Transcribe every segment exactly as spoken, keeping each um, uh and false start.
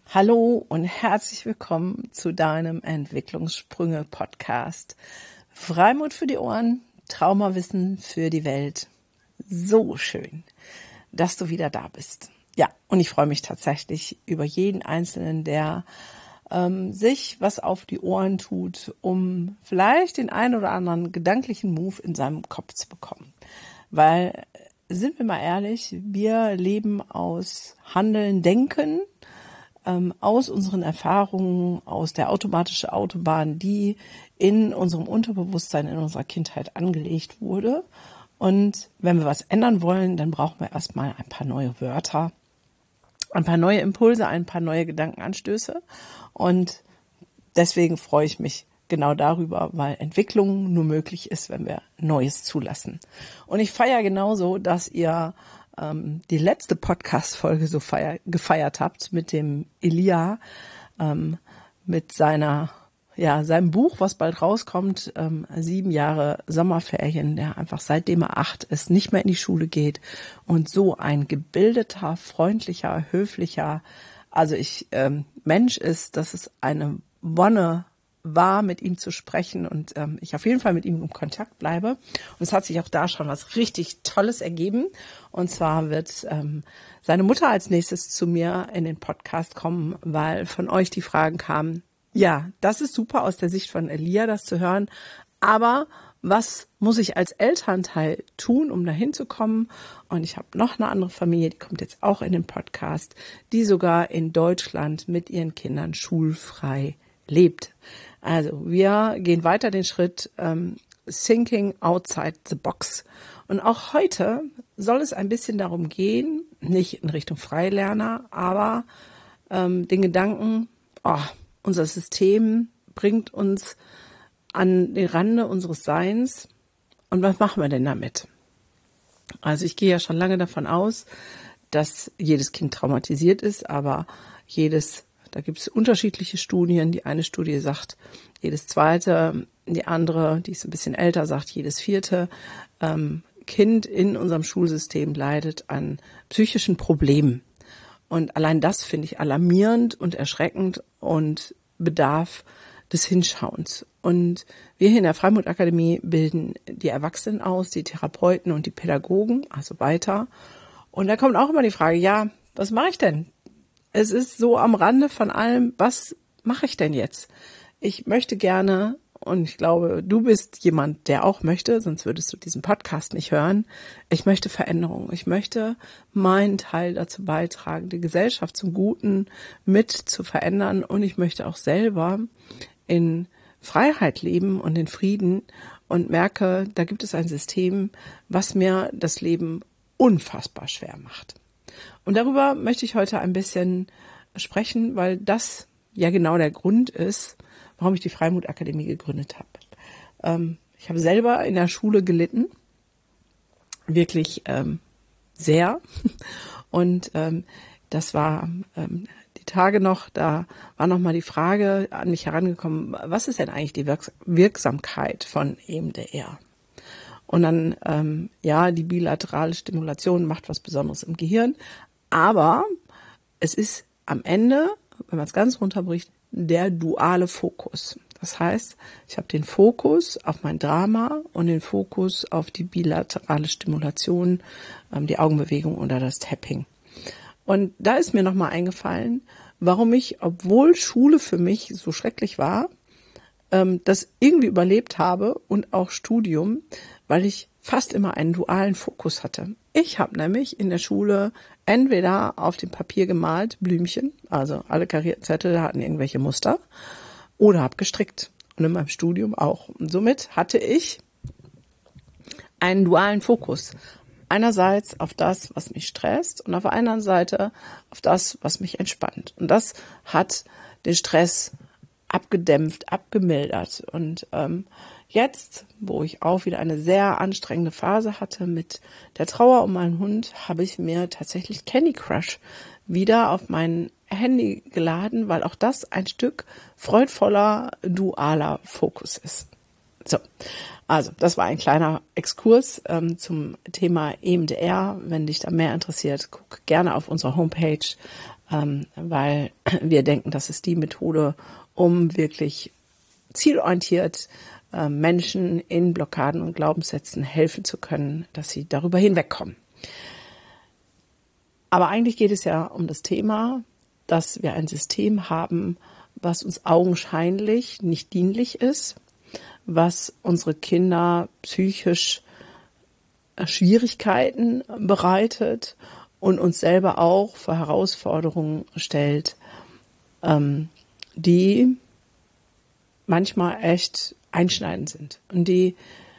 Hallo und herzlich willkommen zu deinem Entwicklungssprünge-Podcast. Freimut für die Ohren, Traumawissen für die Welt. So schön, dass du wieder da bist. Ja, und ich freue mich tatsächlich über jeden Einzelnen, der ähm, sich was auf die Ohren tut, um vielleicht den einen oder anderen gedanklichen Move in seinem Kopf zu bekommen. Weil, sind wir mal ehrlich, wir leben aus Handeln, Denken, ähm, aus unseren Erfahrungen, aus der automatischen Autobahn, die in unserem Unterbewusstsein, in unserer Kindheit angelegt wurde. Und wenn wir was ändern wollen, dann brauchen wir erstmal ein paar neue Wörter, ein paar neue Impulse, ein paar neue Gedankenanstöße. Und deswegen freue ich mich genau darüber, weil Entwicklung nur möglich ist, wenn wir Neues zulassen. Und ich feiere genauso, dass ihr ähm, die letzte Podcast-Folge so feier, gefeiert habt mit dem Elia, ähm, mit seiner, ja, seinem Buch, was bald rauskommt, ähm, sieben Jahre Sommerferien, der einfach seitdem er acht ist, nicht mehr in die Schule geht und so ein gebildeter, freundlicher, höflicher, also ich ähm, Mensch ist, dass es eine Wonne war, mit ihm zu sprechen und ähm, ich auf jeden Fall mit ihm im Kontakt bleibe. Und es hat sich auch da schon was richtig Tolles ergeben. Und zwar wird ähm, seine Mutter als nächstes zu mir in den Podcast kommen, weil von euch die Fragen kamen, ja, das ist super aus der Sicht von Elia, das zu hören, aber was muss ich als Elternteil tun, um dahin zu kommen? Und ich habe noch eine andere Familie, die kommt jetzt auch in den Podcast, die sogar in Deutschland mit ihren Kindern schulfrei lebt. Also wir gehen weiter den Schritt ähm, Thinking outside the box. Und auch heute soll es ein bisschen darum gehen, nicht in Richtung Freilerner, aber ähm, den Gedanken, oh, unser System bringt uns an den Rande unseres Seins. Und was machen wir denn damit? Also ich gehe ja schon lange davon aus, dass jedes Kind traumatisiert ist, aber jedes, da gibt es unterschiedliche Studien. Die eine Studie sagt, jedes zweite, die andere, die ist ein bisschen älter, sagt, jedes vierte ähm, Kind in unserem Schulsystem leidet an psychischen Problemen. Und allein das finde ich alarmierend und erschreckend und bedarf des Hinschauens. Und wir hier in der Freimut-Akademie bilden die Erwachsenen aus, die Therapeuten und die Pädagogen, also weiter. Und da kommt auch immer die Frage, ja, was mache ich denn? Es ist so am Rande von allem, was mache ich denn jetzt? Ich möchte gerne, und ich glaube, du bist jemand, der auch möchte, sonst würdest du diesen Podcast nicht hören, ich möchte Veränderung. Ich möchte meinen Teil dazu beitragen, die Gesellschaft zum Guten mit zu verändern und ich möchte auch selber in Freiheit leben und in Frieden und merke, da gibt es ein System, was mir das Leben unfassbar schwer macht. Und darüber möchte ich heute ein bisschen sprechen, weil das ja genau der Grund ist, warum ich die Freimut-Akademie gegründet habe. Ähm, ich habe selber in der Schule gelitten, wirklich ähm, sehr. Und ähm, das war ähm, die Tage noch, da war noch mal die Frage an mich herangekommen, was ist denn eigentlich die Wirks- Wirksamkeit von E M D R? Und dann, ähm, ja, die bilaterale Stimulation macht was Besonderes im Gehirn, aber es ist am Ende, wenn man es ganz runterbricht, der duale Fokus. Das heißt, ich habe den Fokus auf mein Drama und den Fokus auf die bilaterale Stimulation, ähm, die Augenbewegung oder das Tapping. Und da ist mir nochmal eingefallen, warum ich, obwohl Schule für mich so schrecklich war, ähm, das irgendwie überlebt habe und auch Studium, weil ich fast immer einen dualen Fokus hatte. Ich habe nämlich in der Schule entweder auf dem Papier gemalt, Blümchen, also alle karierten Zettel hatten irgendwelche Muster, oder habe gestrickt. Und in meinem Studium auch. Und somit hatte ich einen dualen Fokus. Einerseits auf das, was mich stresst und auf der anderen Seite auf das, was mich entspannt. Und das hat den Stress abgedämpft, abgemildert. Und ähm, jetzt, wo ich auch wieder eine sehr anstrengende Phase hatte mit der Trauer um meinen Hund, habe ich mir tatsächlich Candy Crush wieder auf mein Handy geladen, weil auch das ein Stück freudvoller, dualer Fokus ist. So, also das war ein kleiner Exkurs ähm, zum Thema E M D R. Wenn dich da mehr interessiert, guck gerne auf unserer Homepage ähm, weil wir denken, das ist die Methode, um wirklich zielorientiert äh, Menschen in Blockaden und Glaubenssätzen helfen zu können, dass sie darüber hinwegkommen. Aber eigentlich geht es ja um das Thema, dass wir ein System haben, was uns augenscheinlich nicht dienlich ist, was unsere Kinder psychisch Schwierigkeiten bereitet und uns selber auch vor Herausforderungen stellt, ähm, die manchmal echt einschneidend sind. Und die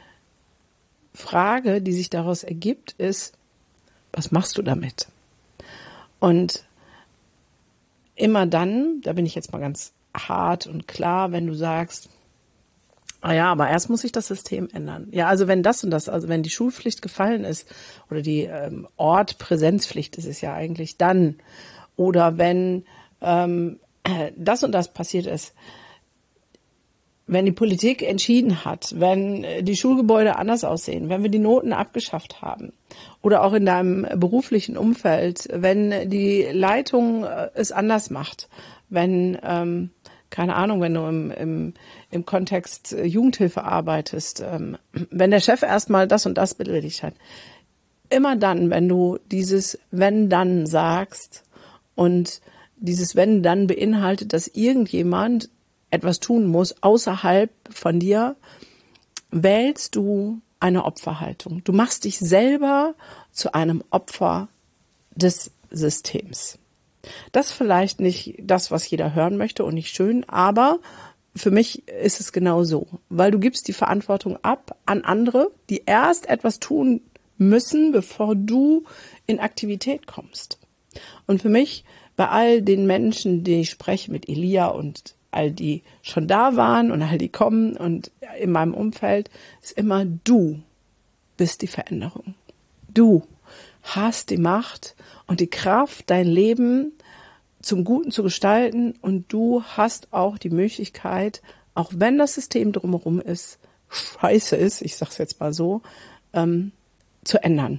Frage, die sich daraus ergibt, ist, was machst du damit? Und immer dann, da bin ich jetzt mal ganz hart und klar, wenn du sagst, ah ja, aber erst muss sich das System ändern. Ja, also wenn das und das, also wenn die Schulpflicht gefallen ist oder die ähm, Ortpräsenzpflicht ist es ja eigentlich dann, oder wenn ähm, das und das passiert ist, wenn die Politik entschieden hat, wenn die Schulgebäude anders aussehen, wenn wir die Noten abgeschafft haben oder auch in deinem beruflichen Umfeld, wenn die Leitung es anders macht, wenn, ähm, keine Ahnung, wenn du im, im, im Kontext Jugendhilfe arbeitest, ähm, wenn der Chef erstmal das und das beleidigt hat. Immer dann, wenn du dieses Wenn-Dann sagst und dieses Wenn-Dann beinhaltet, dass irgendjemand etwas tun muss außerhalb von dir, wählst du eine Opferhaltung. Du machst dich selber zu einem Opfer des Systems. Das ist vielleicht nicht das, was jeder hören möchte und nicht schön, aber für mich ist es genau so, weil du gibst die Verantwortung ab an andere, die erst etwas tun müssen, bevor du in Aktivität kommst. Und für mich, bei all den Menschen, die ich spreche, mit Elia und all die schon da waren und all die kommen und in meinem Umfeld, ist immer, du bist die Veränderung. Du hast die Macht und die Kraft, dein Leben zum Guten zu gestalten, und du hast auch die Möglichkeit, auch wenn das System drumherum ist, scheiße ist, ich sag's jetzt mal so, ähm, zu ändern.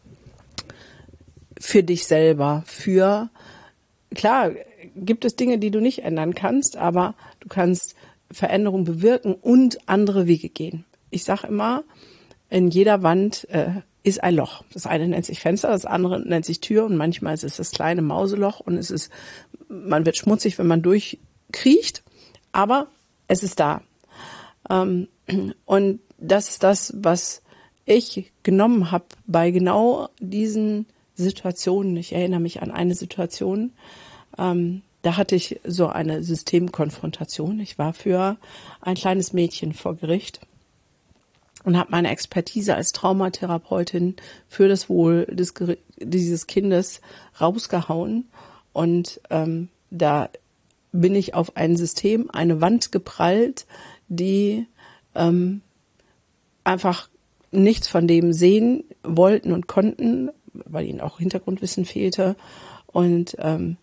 Für dich selber, für, klar, gibt es Dinge, die du nicht ändern kannst, aber du kannst Veränderung bewirken und andere Wege gehen. Ich sage immer, in jeder Wand äh, ist ein Loch. Das eine nennt sich Fenster, das andere nennt sich Tür, und manchmal ist es das kleine Mauseloch und es ist, man wird schmutzig, wenn man durchkriecht, aber es ist da. Ähm, und das ist das, was ich genommen habe bei genau diesen Situationen. Ich erinnere mich an eine Situation, ähm, da hatte ich so eine Systemkonfrontation. Ich war für ein kleines Mädchen vor Gericht und habe meine Expertise als Traumatherapeutin für das Wohl des, dieses Kindes rausgehauen. Und ähm, da bin ich auf ein System, eine Wand geprallt, die ähm, einfach nichts von dem sehen wollten und konnten, weil ihnen auch Hintergrundwissen fehlte und ähm,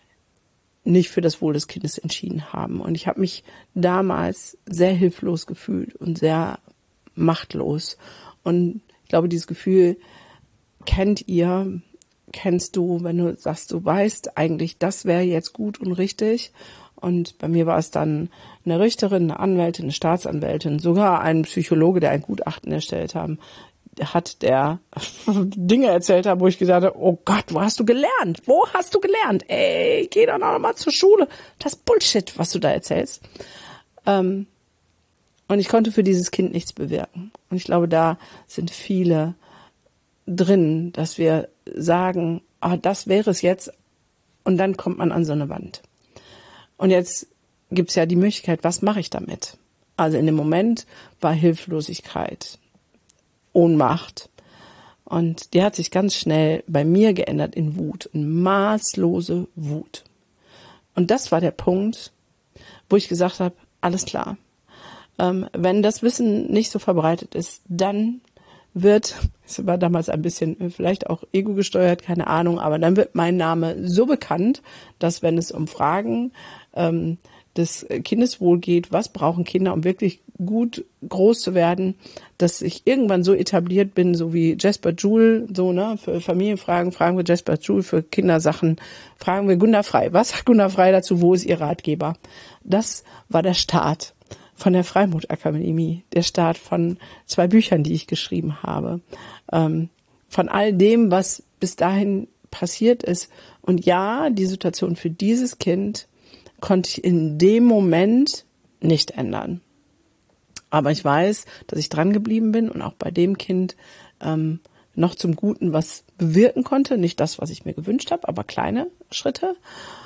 nicht für das Wohl des Kindes entschieden haben. Und ich habe mich damals sehr hilflos gefühlt und sehr machtlos. Und ich glaube, dieses Gefühl kennt ihr, kennst du, wenn du sagst, du weißt eigentlich, das wäre jetzt gut und richtig. Und bei mir war es dann eine Richterin, eine Anwältin, eine Staatsanwältin, sogar ein Psychologe, der ein Gutachten erstellt haben, hat, der Dinge erzählt hat, wo ich gesagt habe, oh Gott, wo hast du gelernt? Wo hast du gelernt? Ey, geh doch noch mal zur Schule. Das ist Bullshit, was du da erzählst. Ähm, und ich konnte für dieses Kind nichts bewirken. Und ich glaube, da sind viele drin, dass wir sagen, ah, das wäre es jetzt. Und dann kommt man an so eine Wand. Und jetzt gibt's ja die Möglichkeit, was mache ich damit? Also in dem Moment war Hilflosigkeit, Ohnmacht. Und die hat sich ganz schnell bei mir geändert in Wut, in maßlose Wut. Und das war der Punkt, wo ich gesagt habe, alles klar. Ähm, wenn das Wissen nicht so verbreitet ist, dann wird, es war damals ein bisschen vielleicht auch ego gesteuert, keine Ahnung, aber dann wird mein Name so bekannt, dass wenn es um Fragen ähm, des Kindeswohl geht, was brauchen Kinder, um wirklich gut groß zu werden, dass ich irgendwann so etabliert bin, so wie Jasper Joule, so, ne, für Familienfragen fragen wir Jasper Joule, für Kindersachen fragen wir Gunda Frei. Was sagt Gunda Frei dazu? Wo ist ihr Ratgeber? Das war der Start von der Freimut-Akademie, der Start von zwei Büchern, die ich geschrieben habe, ähm, von all dem, was bis dahin passiert ist. Und ja, die Situation für dieses Kind konnte ich in dem Moment nicht ändern. Aber ich weiß, dass ich dran geblieben bin und auch bei dem Kind ähm, noch zum Guten was bewirken konnte. Nicht das, was ich mir gewünscht habe, aber kleine Schritte.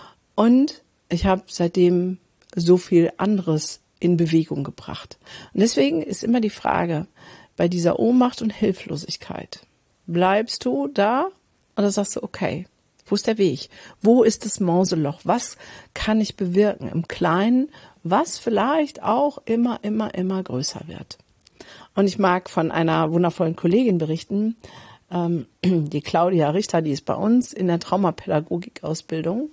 Und ich habe seitdem so viel anderes in Bewegung gebracht. Und deswegen ist immer die Frage, bei dieser Ohnmacht und Hilflosigkeit, bleibst du da oder sagst du, okay, wo ist der Weg? Wo ist das Mauseloch? Was kann ich bewirken im Kleinen, was vielleicht auch immer, immer, immer größer wird? Und ich mag von einer wundervollen Kollegin berichten, ähm, die Claudia Richter, die ist bei uns in der Traumapädagogik-Ausbildung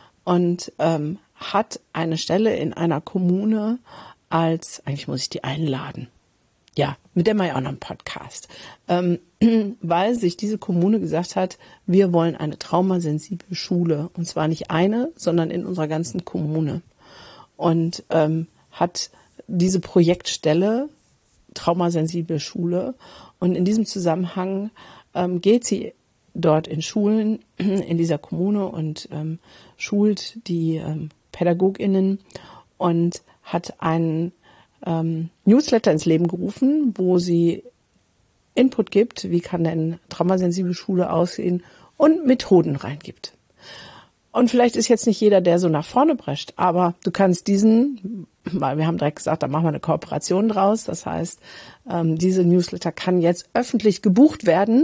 und ähm, hat eine Stelle in einer Kommune als, eigentlich muss ich die einladen, ja, mit der mache ich auch noch einen Podcast, ähm, weil sich diese Kommune gesagt hat, wir wollen eine traumasensible Schule und zwar nicht eine, sondern in unserer ganzen Kommune und ähm, hat diese Projektstelle traumasensible Schule und in diesem Zusammenhang ähm, geht sie dort in Schulen in dieser Kommune und ähm, schult die ähm, PädagogInnen und hat einen ähm, Newsletter ins Leben gerufen, wo sie Input gibt, wie kann denn traumasensible Schule aussehen und Methoden reingibt. Und vielleicht ist jetzt nicht jeder, der so nach vorne prescht, aber du kannst diesen, weil wir haben direkt gesagt, da machen wir eine Kooperation draus, das heißt, ähm, diese Newsletter kann jetzt öffentlich gebucht werden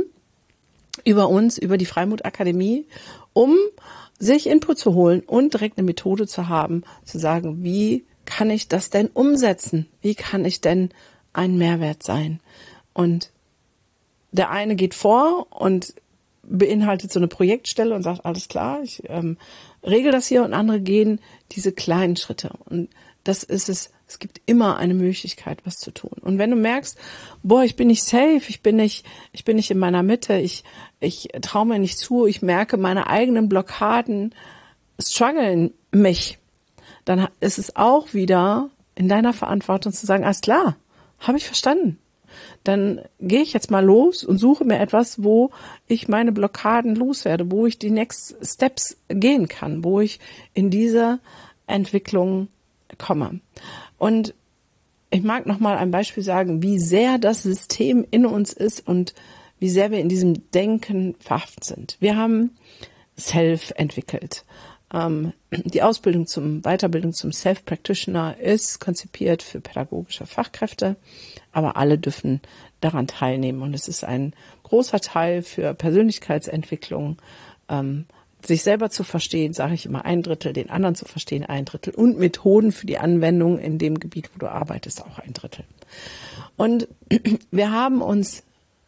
über uns, über die Freimut-Akademie, um sich Input zu holen und direkt eine Methode zu haben, zu sagen, wie kann ich das denn umsetzen? Wie kann ich denn ein Mehrwert sein? Und der eine geht vor und beinhaltet so eine Projektstelle und sagt, alles klar, ich ähm, regel das hier, und andere gehen diese kleinen Schritte. Und das ist es, es gibt immer eine Möglichkeit, was zu tun. Und wenn du merkst, boah, ich bin nicht safe, ich bin nicht, ich bin nicht in meiner Mitte, ich, ich traue mir nicht zu, ich merke, meine eigenen Blockaden strugglen mich, dann ist es auch wieder in deiner Verantwortung zu sagen, alles klar, habe ich verstanden. Dann gehe ich jetzt mal los und suche mir etwas, wo ich meine Blockaden loswerde, wo ich die Next Steps gehen kann, wo ich in diese Entwicklung komme. Und ich mag noch mal ein Beispiel sagen, wie sehr das System in uns ist und wie sehr wir in diesem Denken verhaftet sind. Wir haben Self entwickelt. Ähm, die Ausbildung zum Weiterbildung zum Self-Practitioner ist konzipiert für pädagogische Fachkräfte, aber alle dürfen daran teilnehmen. Und es ist ein großer Teil für Persönlichkeitsentwicklung, ähm, sich selber zu verstehen, sage ich immer ein Drittel, den anderen zu verstehen ein Drittel und Methoden für die Anwendung in dem Gebiet, wo du arbeitest, auch ein Drittel. Und wir haben uns,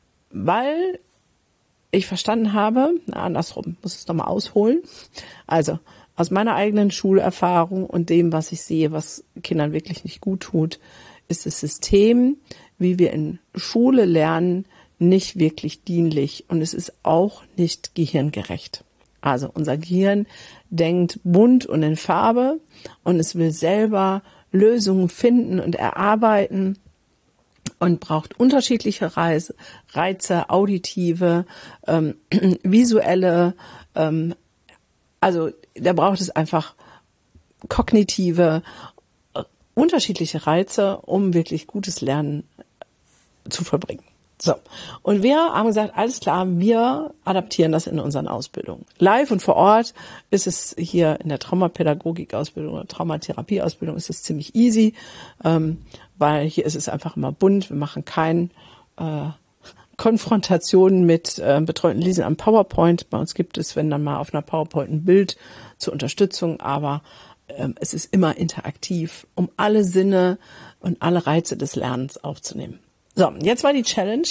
weil ich verstanden habe, na, andersrum, muss es nochmal ausholen, also aus meiner eigenen Schulerfahrung und dem, was ich sehe, was Kindern wirklich nicht gut tut, ist das System, wie wir in Schule lernen, nicht wirklich dienlich und es ist auch nicht gehirngerecht. Also unser Gehirn denkt bunt und in Farbe und es will selber Lösungen finden und erarbeiten und braucht unterschiedliche Reize, Reize auditive, ähm, visuelle, ähm, also da braucht es einfach kognitive, äh, unterschiedliche Reize, um wirklich gutes Lernen zu vollbringen. So, und wir haben gesagt, alles klar, wir adaptieren das in unseren Ausbildungen. Live und vor Ort ist es hier in der Traumapädagogik-Ausbildung oder Traumatherapie-Ausbildung ist es ziemlich easy, ähm, weil hier ist es einfach immer bunt. Wir machen keine äh, Konfrontationen mit äh, betreuten Lesen am PowerPoint. Bei uns gibt es, wenn dann mal auf einer PowerPoint ein Bild zur Unterstützung, aber ähm, es ist immer interaktiv, um alle Sinne und alle Reize des Lernens aufzunehmen. So, jetzt war die Challenge,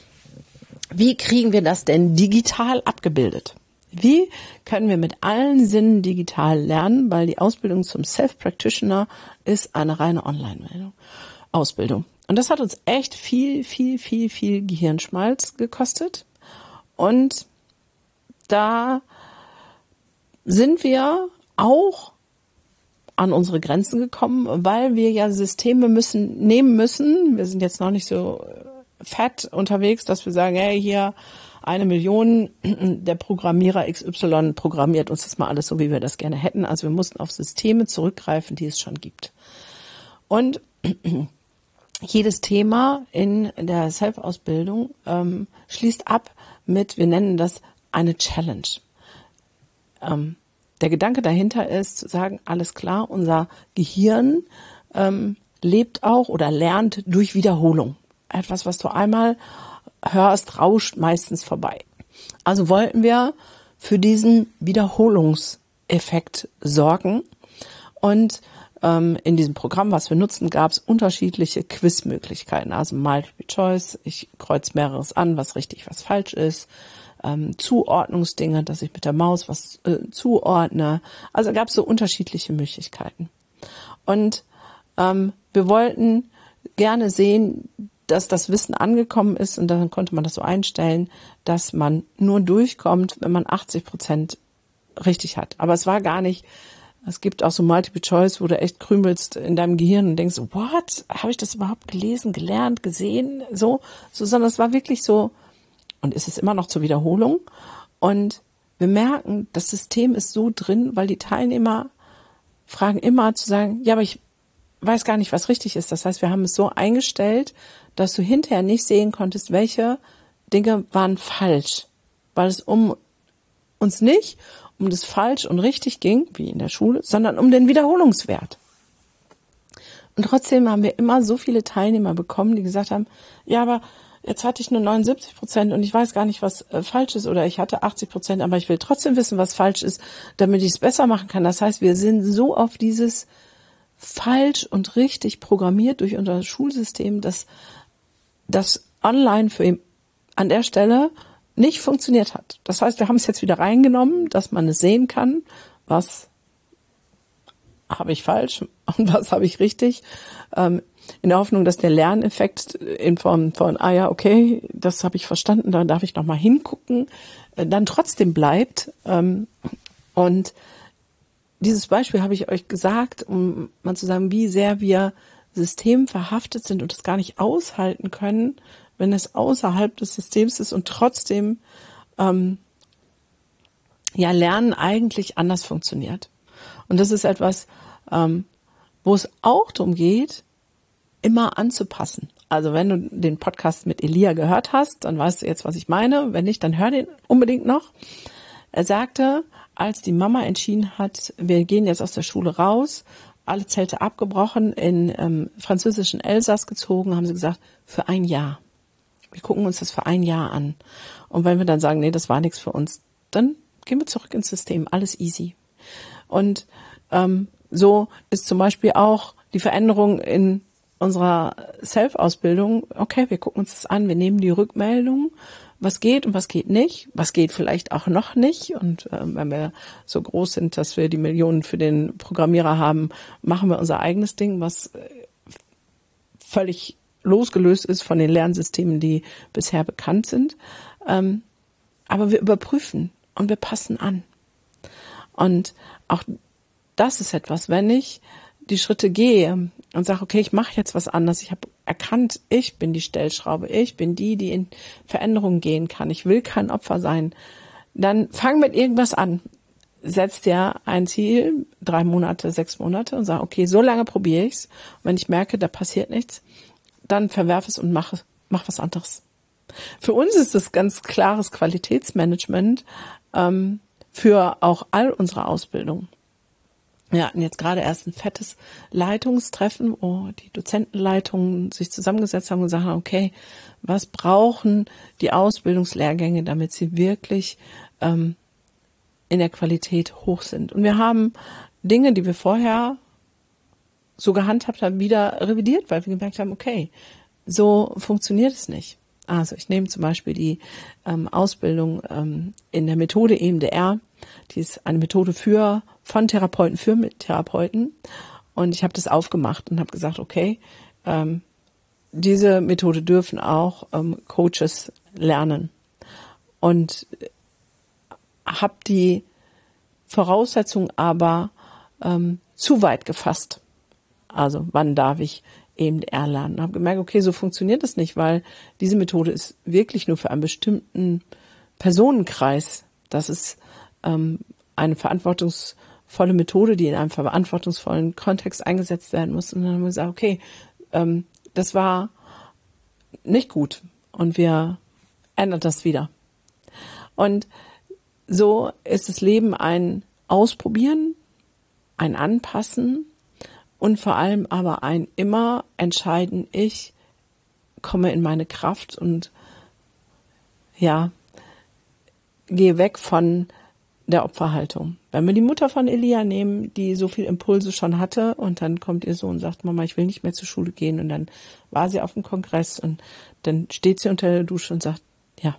wie kriegen wir das denn digital abgebildet? Wie können wir mit allen Sinnen digital lernen, weil die Ausbildung zum Self-Practitioner ist eine reine Online-Meldung. Ausbildung. Und das hat uns echt viel, viel, viel, viel Gehirnschmalz gekostet. Und da sind wir auch an unsere Grenzen gekommen, weil wir ja Systeme müssen nehmen müssen. Wir sind jetzt noch nicht so fett unterwegs, dass wir sagen, hey, hier eine Million, der Programmierer X Y programmiert uns das mal alles so, wie wir das gerne hätten. Also wir mussten auf Systeme zurückgreifen, die es schon gibt. Und jedes Thema in der Self-Ausbildung ähm, schließt ab mit, wir nennen das eine Challenge. Ähm, der Gedanke dahinter ist, zu sagen, alles klar, unser Gehirn ähm, lebt auch oder lernt durch Wiederholung. Etwas, was du einmal hörst, rauscht meistens vorbei. Also wollten wir für diesen Wiederholungseffekt sorgen. Und ähm, in diesem Programm, was wir nutzen, gab es unterschiedliche Quizmöglichkeiten. Also Multiple Choice, ich kreuze mehreres an, was richtig, was falsch ist. Ähm, Zuordnungsdinge, dass ich mit der Maus was äh, zuordne. Also gab es so unterschiedliche Möglichkeiten. Und ähm, wir wollten gerne sehen, dass das Wissen angekommen ist, und dann konnte man das so einstellen, dass man nur durchkommt, wenn man achtzig Prozent richtig hat. Aber es war gar nicht, es gibt auch so Multiple Choice, wo du echt krümelst in deinem Gehirn und denkst, what, habe ich das überhaupt gelesen, gelernt, gesehen, so, so, sondern es war wirklich so, und ist es immer noch zur Wiederholung. Und wir merken, das System ist so drin, weil die Teilnehmer fragen immer zu sagen, ja, aber ich weiß gar nicht, was richtig ist. Das heißt, wir haben es so eingestellt, dass du hinterher nicht sehen konntest, welche Dinge waren falsch, weil es um uns nicht um das falsch und richtig ging, wie in der Schule, sondern um den Wiederholungswert. Und trotzdem haben wir immer so viele Teilnehmer bekommen, die gesagt haben, ja, aber jetzt hatte ich nur neunundsiebzig Prozent und ich weiß gar nicht, was äh, falsch ist, oder ich hatte achtzig Prozent, aber ich will trotzdem wissen, was falsch ist, damit ich es besser machen kann. Das heißt, wir sind so auf dieses falsch und richtig programmiert durch unser Schulsystem, dass das online für ihn an der Stelle nicht funktioniert hat. Das heißt, wir haben es jetzt wieder reingenommen, dass man es sehen kann, was habe ich falsch und was habe ich richtig, ähm, in der Hoffnung, dass der Lerneffekt in Form von, ah ja, okay, das habe ich verstanden, da darf ich nochmal hingucken, äh, dann trotzdem bleibt. Ähm, und dieses Beispiel habe ich euch gesagt, um mal zu sagen, wie sehr wir systemverhaftet sind und es gar nicht aushalten können, wenn es außerhalb des Systems ist und trotzdem ähm, ja Lernen eigentlich anders funktioniert. Und das ist etwas, ähm, wo es auch darum geht, immer anzupassen. Also wenn du den Podcast mit Elia gehört hast, dann weißt du jetzt, was ich meine. Wenn nicht, dann hör den unbedingt noch. Er sagte, als die Mama entschieden hat, wir gehen jetzt aus der Schule raus, alle Zelte abgebrochen, in ähm, französischen Elsass gezogen, haben sie gesagt, für ein Jahr. Wir gucken uns das für ein Jahr an. Und wenn wir dann sagen, nee, das war nichts für uns, dann gehen wir zurück ins System, alles easy. Und ähm, so ist zum Beispiel auch die Veränderung in unserer Self-Ausbildung, okay, wir gucken uns das an, wir nehmen die Rückmeldung, was geht und was geht nicht, was geht vielleicht auch noch nicht. Und äh, wenn wir so groß sind, dass wir die Millionen für den Programmierer haben, machen wir unser eigenes Ding, was äh, völlig losgelöst ist von den Lernsystemen, die bisher bekannt sind. Ähm, aber wir überprüfen und wir passen an. Und auch das ist etwas, wenn ich die Schritte gehe und sage, okay, ich mache jetzt was anderes. Ich habe erkannt, ich bin die Stellschraube, ich bin die, die in Veränderungen gehen kann. Ich will kein Opfer sein. Dann fang mit irgendwas an. Setz dir ein Ziel, drei Monate, sechs Monate und sag, okay, so lange probiere ich's. Und wenn ich merke, da passiert nichts, dann verwerf es und mach, mach was anderes. Für uns ist das ganz klares Qualitätsmanagement ähm, für auch all unsere Ausbildung. Wir hatten jetzt gerade erst ein fettes Leitungstreffen, wo die Dozentenleitungen sich zusammengesetzt haben und gesagt haben, okay, was brauchen die Ausbildungslehrgänge, damit sie wirklich ähm, in der Qualität hoch sind. Und wir haben Dinge, die wir vorher so gehandhabt haben, wieder revidiert, weil wir gemerkt haben, okay, so funktioniert es nicht. Also ich nehme zum Beispiel die ähm, Ausbildung ähm, in der Methode E M D R. Die ist eine Methode für von Therapeuten für Therapeuten. Und ich habe das aufgemacht und habe gesagt, okay, ähm, diese Methode dürfen auch ähm, Coaches lernen. Und habe die Voraussetzung aber ähm, zu weit gefasst. Also wann darf ich E M D R lernen? Habe gemerkt, okay, so funktioniert das nicht, weil diese Methode ist wirklich nur für einen bestimmten Personenkreis. Das ist ähm, eine verantwortungsvolle Methode, die in einem verantwortungsvollen Kontext eingesetzt werden muss. Und dann haben wir gesagt, okay, ähm, das war nicht gut und wir ändern das wieder. Und so ist das Leben ein Ausprobieren, ein Anpassen und vor allem aber ein immer entscheiden, ich komme in meine Kraft und ja, gehe weg von der Opferhaltung. Wenn wir die Mutter von Elia nehmen, die so viel Impulse schon hatte und dann kommt ihr Sohn und sagt, Mama, ich will nicht mehr zur Schule gehen, und dann war sie auf dem Kongress und dann steht sie unter der Dusche und sagt, ja,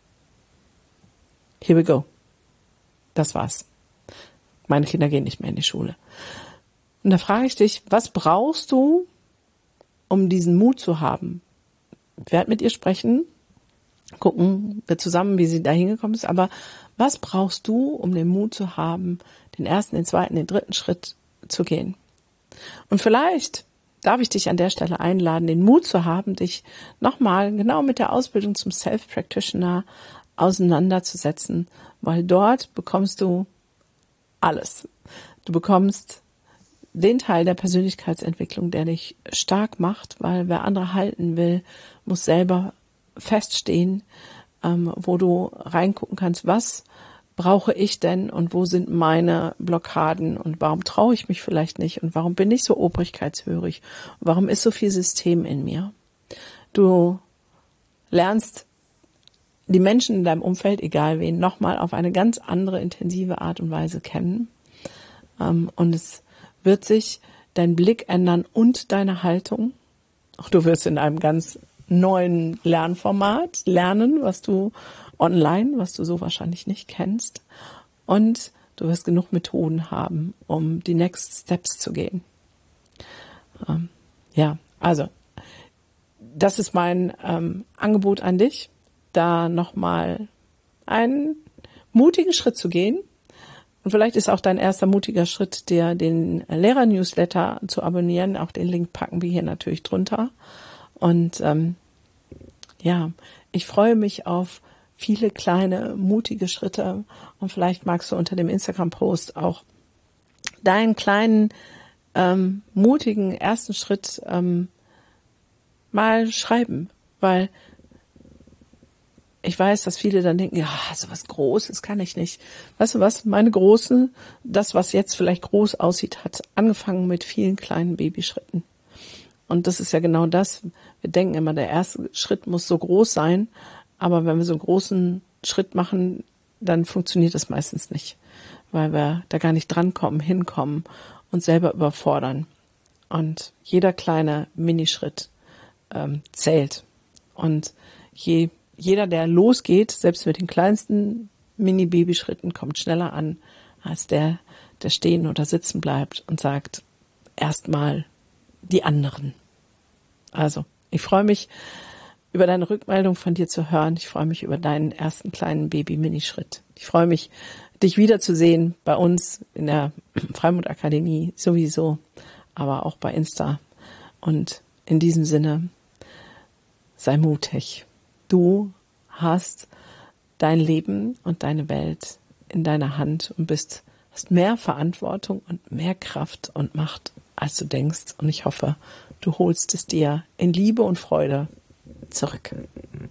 here we go. Das war's. Meine Kinder gehen nicht mehr in die Schule. Und da frage ich dich, was brauchst du, um diesen Mut zu haben? Ich werde mit ihr sprechen, gucken wir zusammen, wie sie da hingekommen ist, aber was brauchst du, um den Mut zu haben, den ersten, den zweiten, den dritten Schritt zu gehen? Und vielleicht darf ich dich an der Stelle einladen, den Mut zu haben, dich nochmal genau mit der Ausbildung zum Self-Practitioner auseinanderzusetzen, weil dort bekommst du alles. Du bekommst den Teil der Persönlichkeitsentwicklung, der dich stark macht, weil wer andere halten will, muss selber feststehen, ähm, wo du reingucken kannst, was brauche ich denn und wo sind meine Blockaden und warum traue ich mich vielleicht nicht und warum bin ich so obrigkeitshörig und warum ist so viel System in mir. Du lernst die Menschen in deinem Umfeld, egal wen, nochmal auf eine ganz andere, intensive Art und Weise kennen. Ähm, und es wird sich dein Blick ändern und deine Haltung. Auch du wirst in einem ganz neuen Lernformat lernen, was du online, was du so wahrscheinlich nicht kennst. Und du wirst genug Methoden haben, um die Next Steps zu gehen. Ähm, ja, also das ist mein ähm, Angebot an dich, da nochmal einen mutigen Schritt zu gehen. Und vielleicht ist auch dein erster mutiger Schritt, dir den Lehrer-Newsletter zu abonnieren. Auch den Link packen wir hier natürlich drunter. Und ähm, ja, ich freue mich auf viele kleine, mutige Schritte. Und vielleicht magst du unter dem Instagram-Post auch deinen kleinen, ähm, mutigen ersten Schritt ähm, mal schreiben. Weil ich weiß, dass viele dann denken, ja, so was Großes kann ich nicht. Weißt du was, meine Große, das, was jetzt vielleicht groß aussieht, hat angefangen mit vielen kleinen Babyschritten. Und das ist ja genau das. Wir denken immer, der erste Schritt muss so groß sein. Aber wenn wir so einen großen Schritt machen, dann funktioniert das meistens nicht. Weil wir da gar nicht drankommen, hinkommen und selber überfordern. Und jeder kleine Minischritt ähm, zählt. Und je Jeder, der losgeht, selbst mit den kleinsten Mini-Babyschritten, kommt schneller an, als der, der stehen oder sitzen bleibt und sagt, erstmal die anderen. Also, ich freue mich, über deine Rückmeldung von dir zu hören. Ich freue mich über deinen ersten kleinen Baby-Minischritt. Ich freue mich, dich wiederzusehen bei uns in der Freimut-Akademie sowieso, aber auch bei Insta. Und in diesem Sinne, sei mutig. Du hast dein Leben und deine Welt in deiner Hand und bist, hast mehr Verantwortung und mehr Kraft und Macht, als du denkst. Und ich hoffe, du holst es dir in Liebe und Freude zurück.